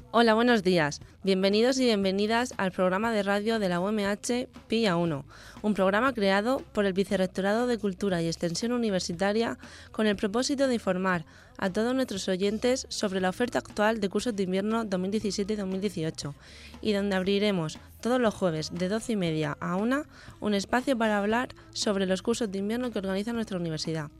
Hola, buenos días. Bienvenidos y bienvenidas al programa de radio de la UMH PIA 1, un programa creado por el Vicerrectorado de Cultura y Extensión Universitaria con el propósito de informar a todos nuestros oyentes sobre la oferta actual de cursos de invierno 2017-2018 y donde abriremos todos los jueves de 12:30 a 1 un espacio para hablar sobre los cursos de invierno que organiza nuestra universidad.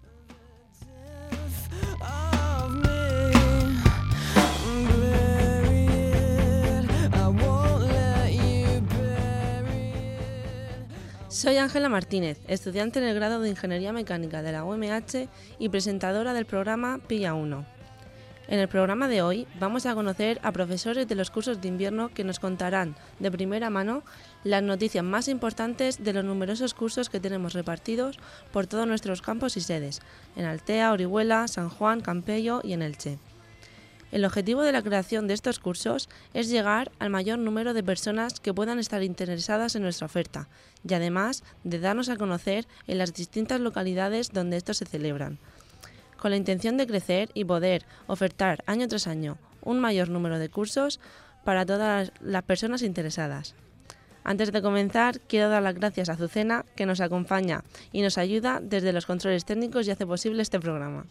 Soy Ángela Martínez, estudiante en el grado de Ingeniería Mecánica de la UMH y presentadora del programa PIA 1. En el programa de hoy vamos a conocer a profesores de los cursos de invierno que nos contarán de primera mano las noticias más importantes de los numerosos cursos que tenemos repartidos por todos nuestros campos y sedes, en Altea, Orihuela, San Juan, Campello y en Elche. El objetivo de la creación de estos cursos es llegar al mayor número de personas que puedan estar interesadas en nuestra oferta y además de darnos a conocer en las distintas localidades donde estos se celebran, con la intención de crecer y poder ofertar año tras año un mayor número de cursos para todas las personas interesadas. Antes de comenzar, quiero dar las gracias a Azucena, que nos acompaña y nos ayuda desde los controles técnicos y hace posible este programa.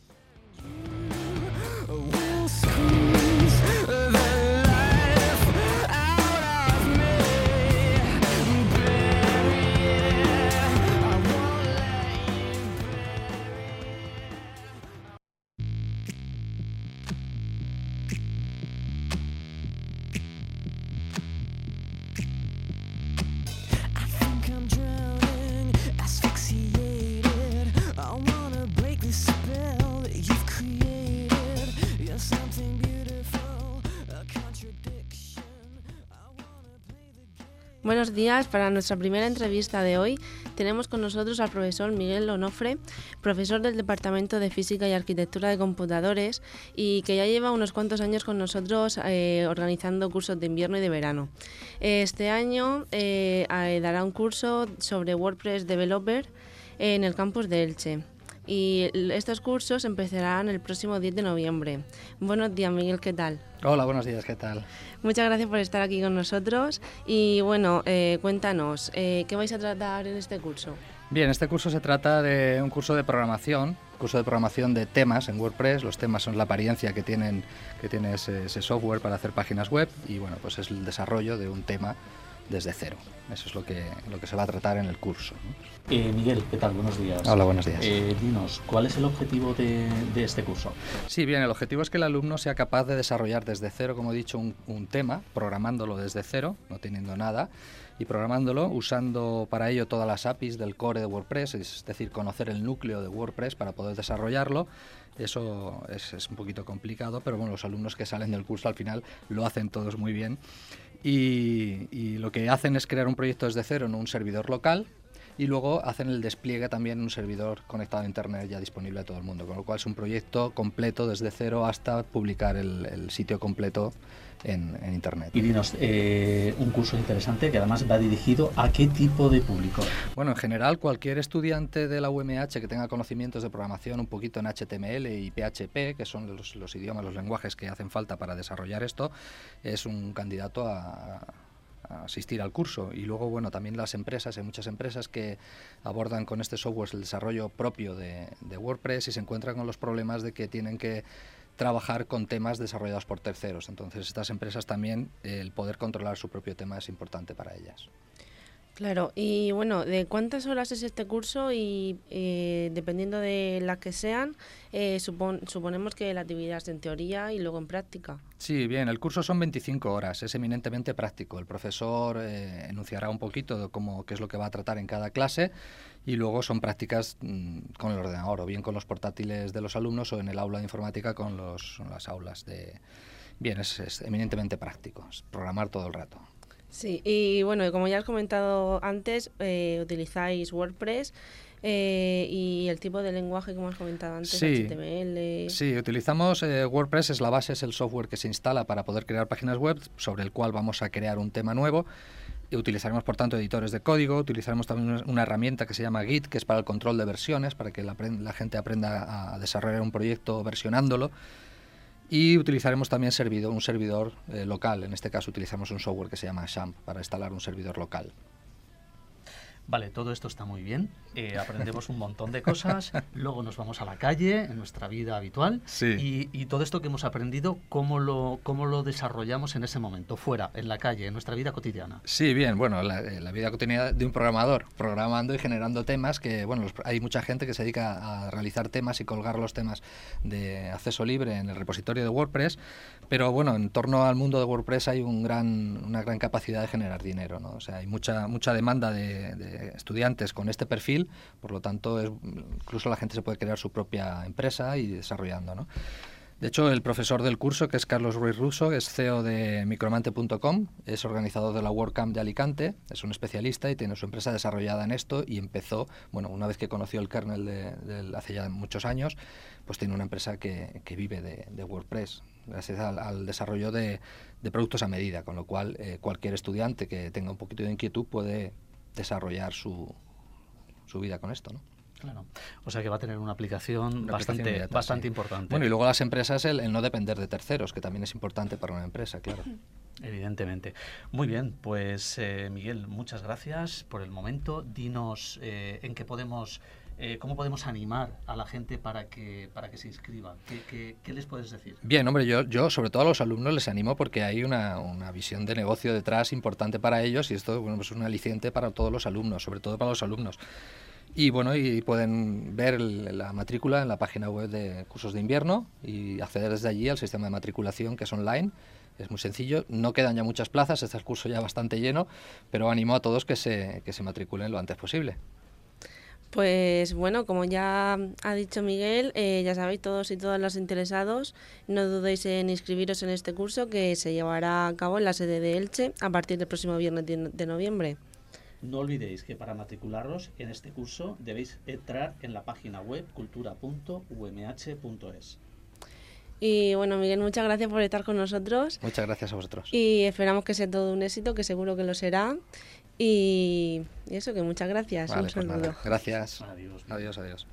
Buenos días. Para nuestra primera entrevista de hoy tenemos con nosotros al profesor Miguel Onofre, profesor del Departamento de Física y Arquitectura de Computadores y que ya lleva unos cuantos años con nosotros organizando cursos de invierno y de verano. Este año dará un curso sobre WordPress Developer en el campus de Elche. Y estos cursos empezarán el próximo 10 de noviembre. Buenos días, Miguel, ¿qué tal? Hola, buenos días, ¿qué tal? Muchas gracias por estar aquí con nosotros y bueno, cuéntanos, ¿qué vais a tratar en este curso? Bien, este curso se trata de un curso de programación de temas en WordPress. Los temas son la apariencia que tiene ese software para hacer páginas web y bueno, pues es el desarrollo de un tema desde cero. Eso es lo que se va a tratar en el curso, ¿no? Miguel, ¿qué tal? Buenos días. Hola, buenos días. Dinos, ¿cuál es el objetivo de este curso? Sí, bien, el objetivo es que el alumno sea capaz de desarrollar desde cero, como he dicho, un tema, programándolo desde cero, no teniendo nada, y programándolo usando para ello todas las APIs del core de WordPress, es decir, conocer el núcleo de WordPress para poder desarrollarlo. Eso es un poquito complicado, pero bueno, los alumnos que salen del curso al final lo hacen todos muy bien. Y lo que hacen es crear un proyecto desde cero en un servidor local y luego hacen el despliegue también en un servidor conectado a internet ya disponible a todo el mundo, con lo cual es un proyecto completo desde cero hasta publicar el sitio completo en internet. Y dinos, un curso interesante que además va dirigido ¿a qué tipo de público? Bueno, en general cualquier estudiante de la UMH que tenga conocimientos de programación un poquito en HTML y PHP, que son los idiomas, los lenguajes que hacen falta para desarrollar esto, es un candidato a asistir al curso. Y luego, bueno, también las empresas, hay muchas empresas que abordan con este software el desarrollo propio de WordPress y se encuentran con los problemas de que tienen que trabajar con temas desarrollados por terceros. Entonces, estas empresas también, el poder controlar su propio tema es importante para ellas. Claro, y bueno, ¿de cuántas horas es este curso? Y dependiendo de las que sean, suponemos que la actividad es en teoría y luego en práctica. Sí, bien, el curso son 25 horas, es eminentemente práctico. El profesor enunciará un poquito de qué es lo que va a tratar en cada clase y luego son prácticas con el ordenador, o bien con los portátiles de los alumnos o en el aula de informática con las aulas de... Bien, es eminentemente práctico, es programar todo el rato. Sí, y bueno, como ya has comentado antes, utilizáis WordPress y el tipo de lenguaje, como has comentado antes, sí, HTML... Sí, utilizamos WordPress, es la base, es el software que se instala para poder crear páginas web, sobre el cual vamos a crear un tema nuevo. Y utilizaremos, por tanto, editores de código, utilizaremos también una herramienta que se llama Git, que es para el control de versiones, para que la gente aprenda a desarrollar un proyecto versionándolo. Y utilizaremos también un servidor local. En este caso utilizamos un software que se llama XAMPP para instalar un servidor local. Vale, todo esto está muy bien, aprendemos un montón de cosas, luego nos vamos a la calle, en nuestra vida habitual, sí. y todo esto que hemos aprendido, ¿cómo lo desarrollamos en ese momento, fuera, en la calle, en nuestra vida cotidiana? Sí, bien, bueno, la vida cotidiana de un programador, programando y generando temas que, bueno, hay mucha gente que se dedica a realizar temas y colgar los temas de acceso libre en el repositorio de WordPress, pero bueno, en torno al mundo de WordPress hay una gran capacidad de generar dinero, ¿no? O sea, hay mucha demanda de estudiantes con este perfil, por lo tanto incluso la gente se puede crear su propia empresa y desarrollando, ¿no? De hecho, el profesor del curso, que es Carlos Ruiz Russo, es CEO de micromante.com, es organizador de la WordCamp de Alicante, es un especialista y tiene su empresa desarrollada en esto y empezó, bueno, una vez que conoció el kernel hace ya muchos años, pues tiene una empresa que vive de WordPress, gracias al desarrollo de productos a medida, con lo cual cualquier estudiante que tenga un poquito de inquietud puede desarrollar su vida con esto, ¿no? Claro. O sea que va a tener una aplicación bastante importante. Bueno, y luego las empresas, el no depender de terceros, que también es importante para una empresa, claro. Evidentemente. Muy bien, pues Miguel, muchas gracias por el momento. Dinos en qué podemos... ¿cómo podemos animar a la gente para que se inscriba? ¿Qué les puedes decir? Bien, hombre, yo sobre todo a los alumnos les animo porque hay una visión de negocio detrás importante para ellos y esto, bueno, pues es un aliciente para todos los alumnos, sobre todo para los alumnos. Y bueno, y pueden ver la matrícula en la página web de Cursos de Invierno y acceder desde allí al sistema de matriculación que es online. Es muy sencillo, no quedan ya muchas plazas, está el curso ya bastante lleno, pero animo a todos que se matriculen lo antes posible. Pues bueno, como ya ha dicho Miguel, ya sabéis todos y todas los interesados, no dudéis en inscribiros en este curso que se llevará a cabo en la sede de Elche a partir del próximo viernes de noviembre. No olvidéis que para matricularos en este curso debéis entrar en la página web cultura.umh.es. Y bueno, Miguel, muchas gracias por estar con nosotros. Muchas gracias a vosotros. Y esperamos que sea todo un éxito, que seguro que lo será. Y eso, que muchas gracias. Vale, un saludo. Pues nada. Gracias. Adiós. Adiós.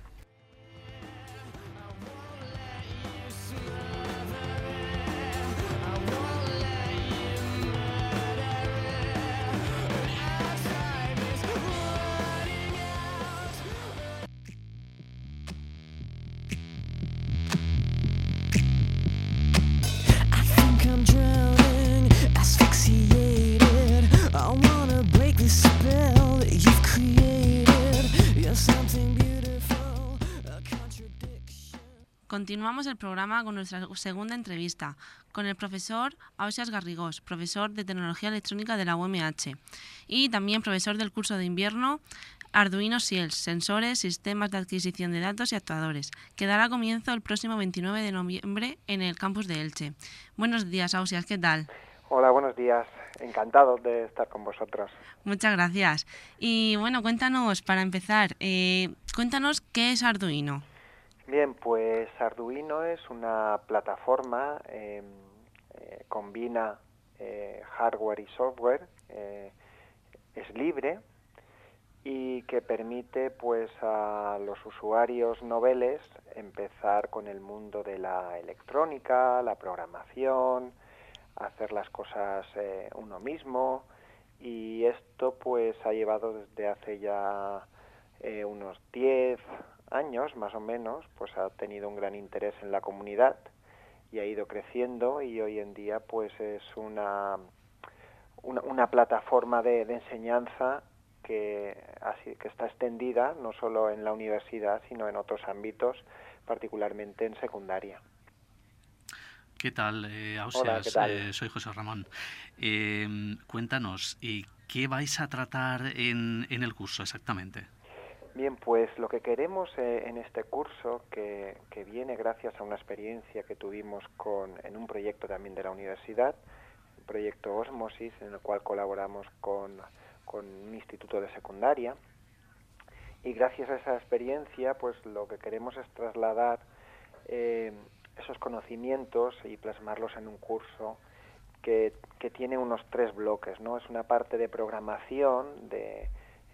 Continuamos el programa con nuestra segunda entrevista con el profesor Ausias Garrigós, profesor de Tecnología Electrónica de la UMH y también profesor del curso de invierno Arduino SIELS, Sensores, Sistemas de Adquisición de Datos y Actuadores, que dará comienzo el próximo 29 de noviembre en el campus de Elche. Buenos días, Ausias, ¿qué tal? Hola, buenos días. Encantado de estar con vosotros. Muchas gracias. Y bueno, cuéntanos, para empezar, cuéntanos qué es Arduino. Bien, pues Arduino es una plataforma, combina hardware y software, es libre y que permite pues a los usuarios noveles empezar con el mundo de la electrónica, la programación, hacer las cosas uno mismo, y esto pues ha llevado desde hace ya unos 10 años más o menos, pues ha tenido un gran interés en la comunidad y ha ido creciendo, y hoy en día pues es una plataforma de enseñanza que está extendida no solo en la universidad sino en otros ámbitos, particularmente en secundaria. ¿Qué tal, Ausias? Hola, ¿qué tal? Soy José Ramón. Cuéntanos, ¿qué vais a tratar en el curso exactamente? Bien, pues lo que queremos en este curso, que viene gracias a una experiencia que tuvimos en un proyecto también de la universidad, el proyecto Osmosis, en el cual colaboramos con un instituto de secundaria, y gracias a esa experiencia pues lo que queremos es trasladar esos conocimientos y plasmarlos en un curso que tiene unos 3 bloques, ¿no? Es una parte de programación, de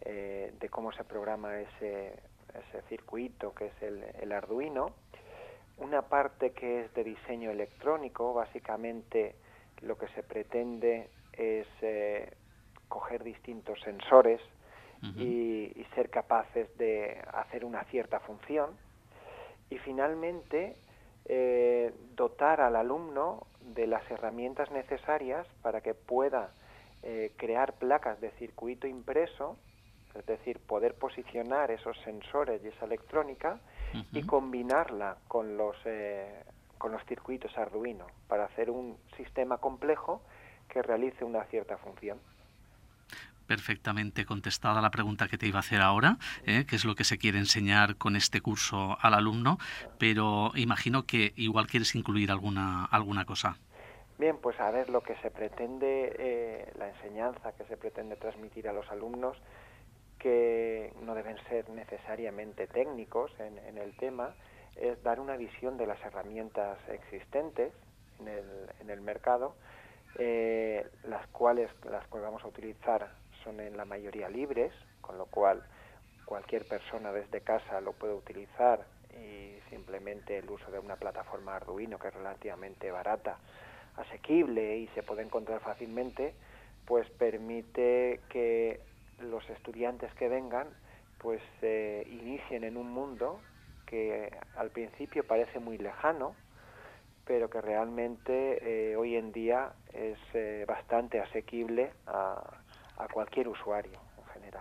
cómo se programa ese circuito que es el Arduino. una parte que es de diseño electrónico. Básicamente lo que se pretende es coger distintos sensores y ser capaces de hacer una cierta función. Y finalmente dotar al alumno de las herramientas necesarias para que pueda crear placas de circuito impreso, es decir, poder posicionar esos sensores y esa electrónica y combinarla con los circuitos Arduino para hacer un sistema complejo que realice una cierta función. Perfectamente contestada la pregunta que te iba a hacer ahora, qué es lo que se quiere enseñar con este curso al alumno, pero imagino que igual quieres incluir alguna cosa. Bien, pues a ver, lo que se pretende, la enseñanza que se pretende transmitir a los alumnos, que no deben ser necesariamente técnicos en el tema, es dar una visión de las herramientas existentes en el mercado, las cuales vamos a utilizar son en la mayoría libres, con lo cual cualquier persona desde casa lo puede utilizar, y simplemente el uso de una plataforma Arduino, que es relativamente barata, asequible y se puede encontrar fácilmente, pues permite que los estudiantes que vengan pues inicien en un mundo que al principio parece muy lejano, pero que realmente hoy en día es bastante asequible a cualquier usuario en general.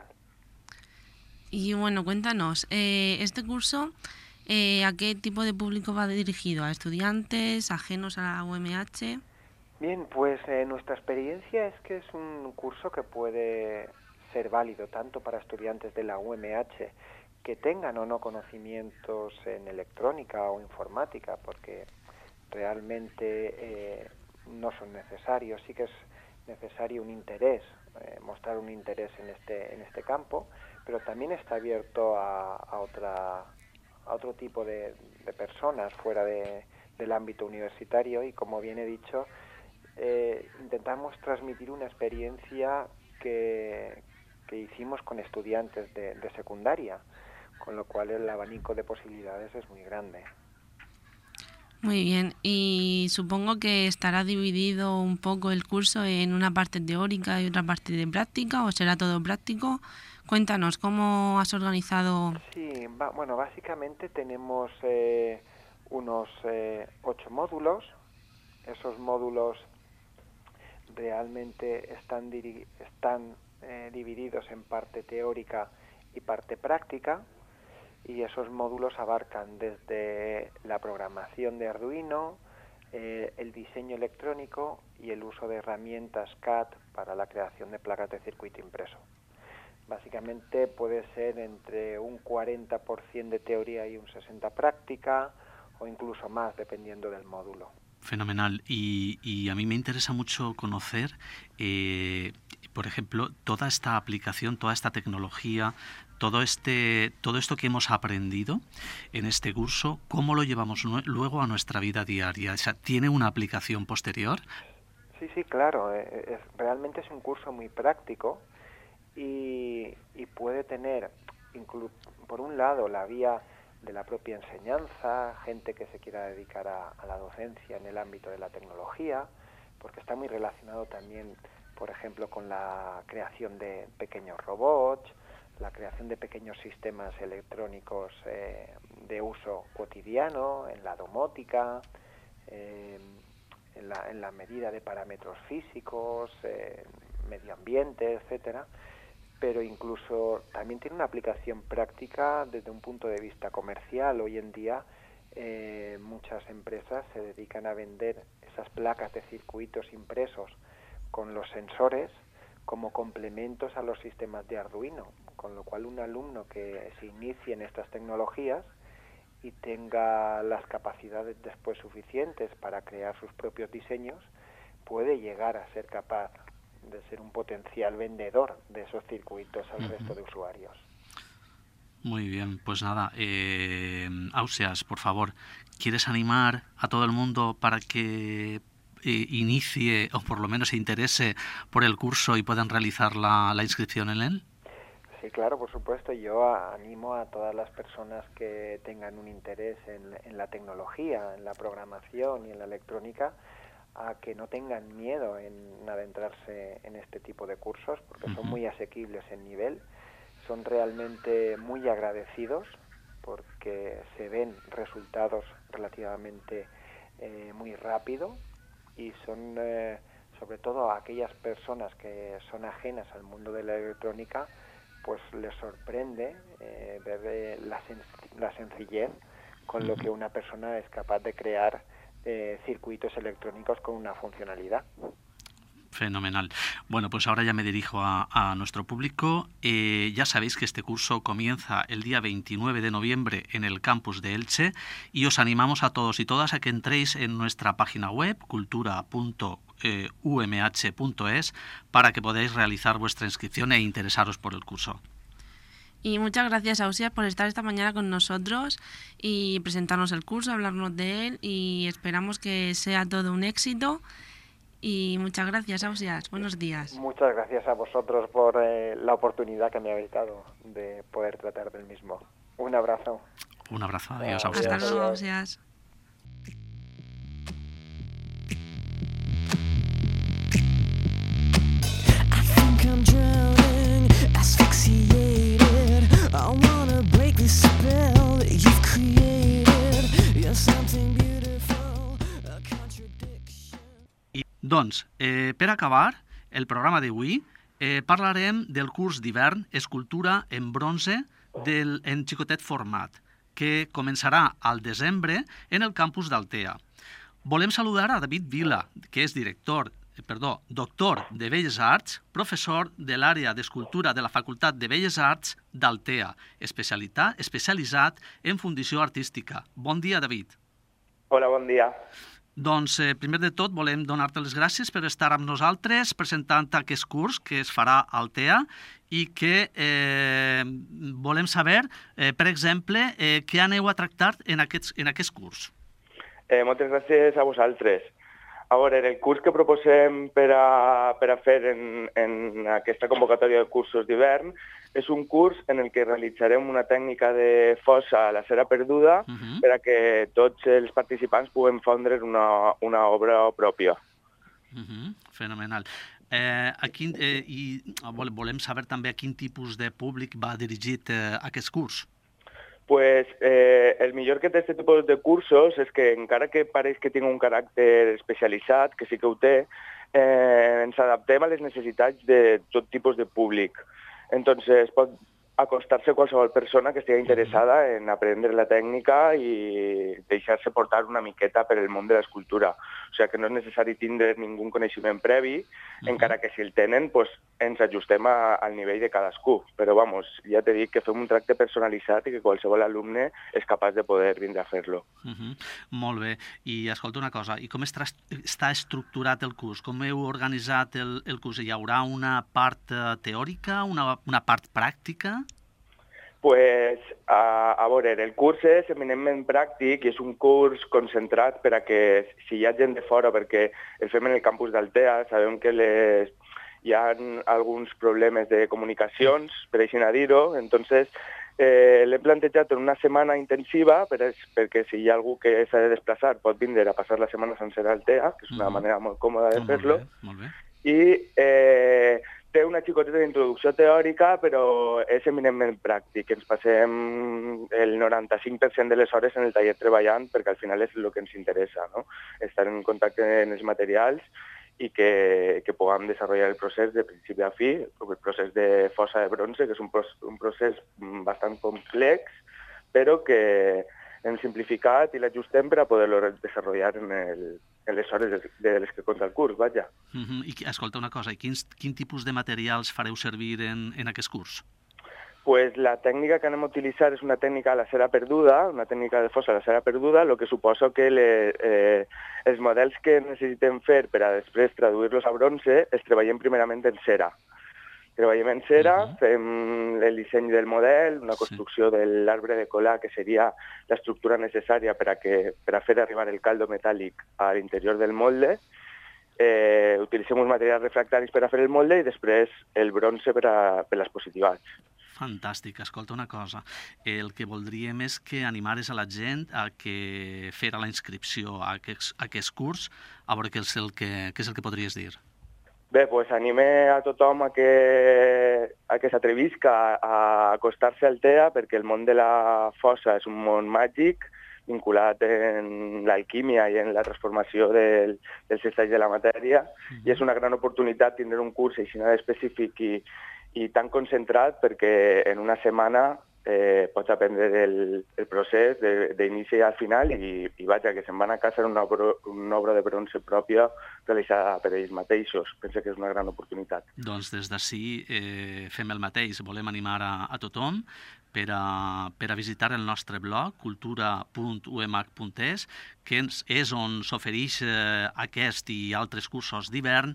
Y bueno, cuéntanos, este curso, ¿a qué tipo de público va dirigido? ¿A estudiantes, ajenos a la UMH? Bien, pues nuestra experiencia es que es un curso que puede ser válido tanto para estudiantes de la UMH que tengan o no conocimientos en electrónica o informática, porque realmente no son necesarios. Sí que es necesario un interés, mostrar un interés en este campo, pero también está abierto a otro tipo de personas fuera del ámbito universitario, y como bien he dicho, intentamos transmitir una experiencia que hicimos con estudiantes de secundaria, con lo cual el abanico de posibilidades es muy grande. Muy bien, y supongo que estará dividido un poco el curso en una parte teórica y otra parte de práctica, ¿o será todo práctico? Cuéntanos, ¿cómo has organizado? Sí, bueno, básicamente tenemos unos 8 módulos. Esos módulos realmente están divididos en parte teórica y parte práctica, y esos módulos abarcan desde la programación de Arduino, el diseño electrónico y el uso de herramientas CAD para la creación de placas de circuito impreso. Básicamente puede ser entre un 40% de teoría y un 60% práctica, o incluso más, dependiendo del módulo. Fenomenal. Y a mí me interesa mucho conocer, por ejemplo, toda esta aplicación, toda esta tecnología, todo esto que hemos aprendido en este curso, ¿cómo lo llevamos luego a nuestra vida diaria? O sea, ¿tiene una aplicación posterior? Sí, claro. Realmente es un curso muy práctico y puede tener, por un lado, la vía de la propia enseñanza, gente que se quiera dedicar a la docencia en el ámbito de la tecnología, porque está muy relacionado también, por ejemplo, con la creación de pequeños robots, la creación de pequeños sistemas electrónicos de uso cotidiano, en la domótica, en la medida de parámetros físicos, medio ambiente, etcétera. Pero incluso también tiene una aplicación práctica desde un punto de vista comercial. Hoy en día muchas empresas se dedican a vender esas placas de circuitos impresos con los sensores como complementos a los sistemas de Arduino, con lo cual un alumno que se inicie en estas tecnologías y tenga las capacidades después suficientes para crear sus propios diseños, puede llegar a ser capaz de ser un potencial vendedor de esos circuitos al resto de usuarios. Muy bien, pues nada, Ausias, por favor, ¿quieres animar a todo el mundo para que inicie o por lo menos se interese por el curso y puedan realizar la inscripción en él? Sí, claro, por supuesto. Yo animo a todas las personas que tengan un interés en la tecnología, en la programación y en la electrónica, a que no tengan miedo en adentrarse en este tipo de cursos, porque son muy asequibles en nivel, son realmente muy agradecidos porque se ven resultados relativamente muy rápido y son sobre todo a aquellas personas que son ajenas al mundo de la electrónica, pues les sorprende ver la sencillez con lo que una persona es capaz de crear circuitos electrónicos con una funcionalidad. Fenomenal. Bueno, pues ahora ya me dirijo a nuestro público. Ya sabéis que este curso comienza el día 29 de noviembre en el campus de Elche y os animamos a todos y todas a que entréis en nuestra página web cultura.umh.es para que podáis realizar vuestra inscripción e interesaros por el curso. Y muchas gracias, Ausias, por estar esta mañana con nosotros y presentarnos el curso, hablarnos de él, y esperamos que sea todo un éxito. Y muchas gracias, Ausias. Buenos días. Muchas gracias a vosotros por la oportunidad que me habéis dado de poder tratar del mismo. Un abrazo. Un abrazo. Adiós, Ausias. Hasta luego, Ausias. Doncs, per acabar el programa d'avui, parlarem del curs d'hivern Escultura en bronze en xicotet format, que començarà al desembre en el campus d'Altea. Volem saludar a David Vila, que és doctor de Belles Arts, professor de l'àrea d'escultura de la Facultat de Belles Arts d'Altea, especialitzat en fundició artística. Bon dia, David. Hola, bon dia. Doncs, primer de tot, volem donar-te les gràcies per estar amb nosaltres presentant aquest curs que es farà a Altea i que volem saber, per exemple, què aneu a tractar en aquest curs. Moltes gràcies a vosaltres. A veure, el curs que proposem per a fer en aquesta convocatòria de cursos d'hivern és un curs en el que realitzarem una tècnica de fosa a la cera perduda per a que tots els participants puguem fondre una obra pròpia. Fenomenal. Volem saber també a quin tipus de públic va dirigit aquest curs. Pues el millor que té aquest tipus de cursos és que encara que pareix que tingui un caràcter especialitzat, que sí que ho té, ens adaptem a les necessitats de tot tipus de públic. Entonces pot acostar-se qualsevol persona que estigui interessada en aprendre la tècnica i deixar-se portar una miqueta per el món de l'escultura. O sigui que no és necessari tindre ningú coneixement previ, encara que si el tenen pues, ens ajustem al nivell de cadascú. Però vamos, ja t'he dit que fem un tracte personalitzat i que qualsevol alumne és capaç de poder vindre a fer-lo. Molt bé. I escolta una cosa, i com està estructurat el curs? Com heu organitzat el curs? Hi haurà una part teòrica, una part pràctica? Pues, a veure, el curs és eminentment pràctic i és un curs concentrat per a que si hi ha gent de fora, perquè el fem en el campus d'Altea, sabem que hi ha alguns problemes de comunicacions, per així dir-ho, entonces l'hem plantejat en una setmana intensiva perquè si hi ha algú que s'ha de desplaçar pot vindre a passar la setmana sencera a Altea, que és una manera molt còmoda de fer-lo. Molt bé. I té una xicoteta d'introducció teòrica, però és eminentment pràctic. Ens passem el 95% de les hores en el taller treballant, perquè al final és el que ens interessa, no? Estar en contacte amb els materials i que puguem desenvolupar el procés de principi a fi, el procés de fosa de bronze, que és un procés bastant complex, però que hem simplificat i l'ajustem per a poder-lo desenvolupar en les hores de les que compta el curs, vaja. I escolta una cosa, quin tipus de materials fareu servir en aquest curs? Pues la tècnica que anem a utilitzar és una tècnica a la cera perduda, una tècnica de fosa a la cera perduda, el que suposa que els models que necessitem fer per a després traduir-los a bronze els treballem primerament en cera. Treballem en cera, fem el disseny del model, una construcció de l'arbre de colar, que seria l'estructura necessària per a fer arribar el caldo metàl·lic a l'interior del molde. Utilitzem uns materials refractaris per a fer el molde i després el bronze per les positivats. Fantàstic. Escolta una cosa, el que voldríem és que animares a la gent a que fera la inscripció a aquest curs, a veure què és el que podries dir. Bé, doncs anime a tothom a que s'atrevisca a acostar-se al TEA, perquè el món de la fossa és un món màgic, vinculat en l'alquímia i en la transformació dels estats de la matèria, i és una gran oportunitat tindre un curs així específic i tan concentrat, perquè en una setmana pots aprendre el procés d'inici al final i vaja, que se'n van a casa una obra de bronze pròpia realitzada per ells mateixos. Penso que és una gran oportunitat. Doncs des d'ací fem el mateix. Volem animar a tothom per a visitar el nostre blog, cultura.umh.es, que és on s'ofereix aquest i altres cursos d'hivern,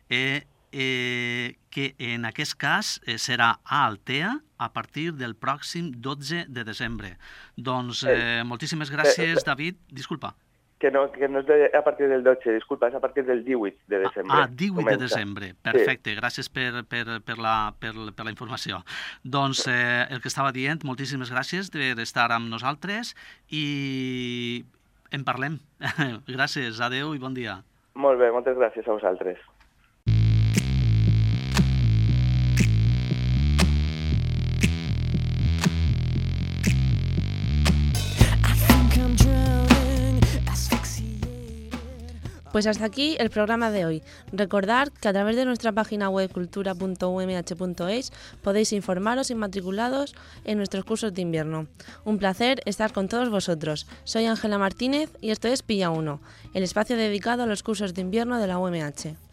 que en aquest cas serà a Altea a partir del pròxim 12 de desembre. Doncs moltíssimes gràcies, David. Disculpa. Que no és a partir del 12, disculpa, és a partir del 18 de desembre. 18 de desembre, perfecte, sí. Gràcies per la informació. Doncs el que estava dient, moltíssimes gràcies per estar amb nosaltres i en parlem. Gràcies, adeu i bon dia. Molt bé, moltes gràcies a vosaltres. Pues hasta aquí el programa de hoy. Recordad que a través de nuestra página web cultura.umh.es podéis informaros y matriculados en nuestros cursos de invierno. Un placer estar con todos vosotros. Soy Ángela Martínez y esto es Pilla 1, el espacio dedicado a los cursos de invierno de la UMH.